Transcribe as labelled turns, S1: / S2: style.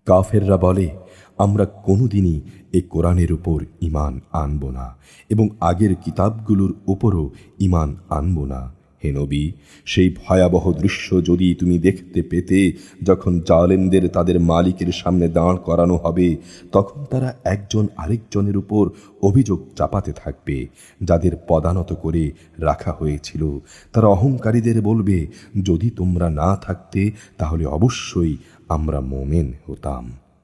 S1: কাফেররা বলে, আমরা কোনোদিনই এ কোরআনের উপর ঈমান আনব না এবং আগের কিতাবগুলোর উপরও ঈমান আনব না। হে নবী, সেই ভয়াবহ দৃশ্য যদি তুমি দেখতে পেতে, যখন জালেমদের তাদের মালিকের সামনে দাঁড় করানো হবে, তখন তারা একজন আরেকজনের উপর অভিযোগ চাপাতে থাকবে। যাদের পদানত করে রাখা হয়েছিল, তারা অহংকারীদের বলবে, যদি তোমরা না থাকতে তাহলে অবশ্যই আমরা মুমিন হতাম।